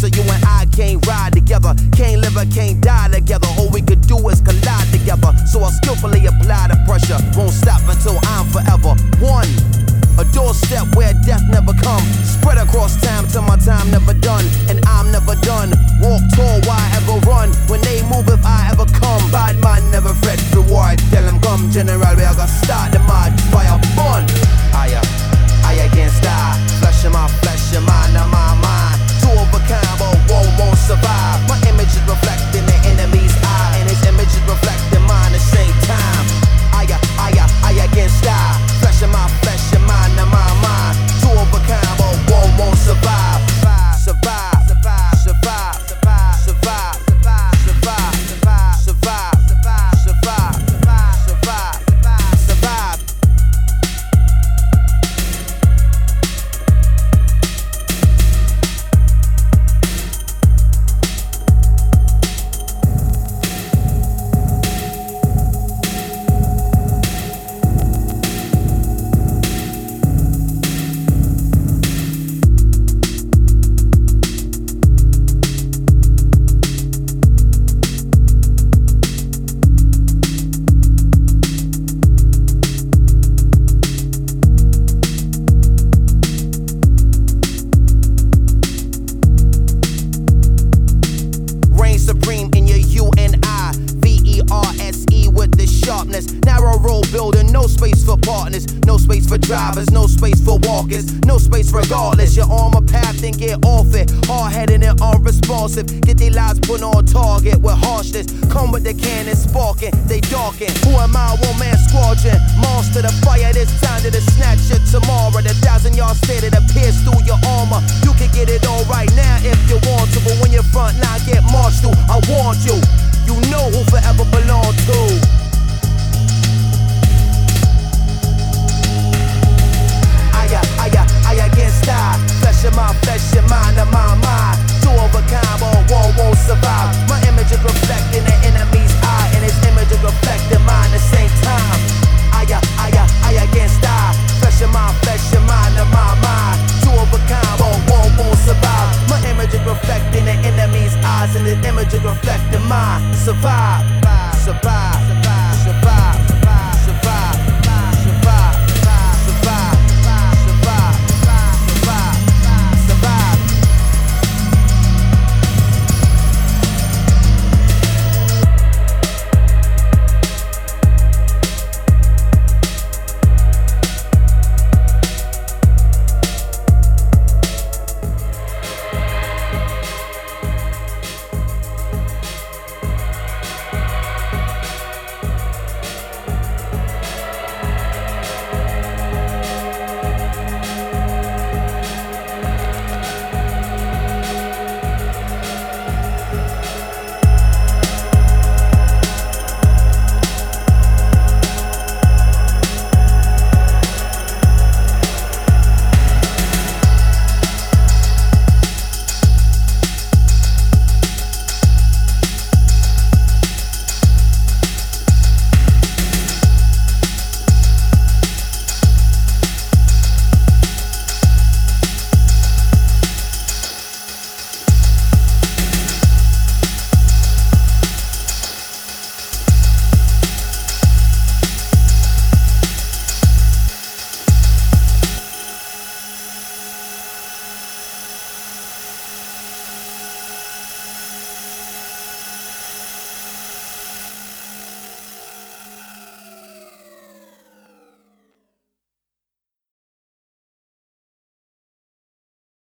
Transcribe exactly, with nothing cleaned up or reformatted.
so you and I can't ride together. Can't live or can't die together. All we could do is collide together. So I skillfully apply the pressure. Won't stop until I'm forever one. A doorstep where death never come. Spread across time till my time never done. And I'm never done. Walk tall, why ever run? When they move, if I ever come. Bad man never fret for war. I tell them come, general, we I gotta start the mad fire fun. I, uh, I against die. Flesh in my flesh, and mind in my mind. Two of a kind, but one won't survive. My image is reflecting the enemy's eye, and his image is reflecting mine at the same time. I, uh, I, uh, I against die. Flesh in my flesh, and mind in my mind. Two of a kind, but one won't survive. Survive, survive, survive, survive, survive, survive, survive, survive, survive, survive, survive, survive, survive. Supreme in your U and I, V E R S E with the sharpness. Narrow road building, no space for partners, no space for drivers, no space for walkers, no space regardless. You're on my path and get off it. Hard-headed and unresponsive, get their lives put on target with harshness. Come with the cannon sparking, they darken. Who am I? One man squadron. Monster the fire, this time to the snatch you tomorrow. The thousand yard stare that appears through your armor. You can get it all right now if you want to, but when your front line get marched through, I warned you. You know who forever belong to. I, I, I against die. Flesh in my flesh, and mind in my mind. Two of a kind, but one won't survive. My image is reflecting the enemy's eye, and his image is reflecting mine at the same time. I, I, I against die. Flesh in my flesh, and mind in my mind. Two of a kind, but one won't survive. My image is reflecting the enemy's eyes, and his image is reflecting mine. Survive, survive.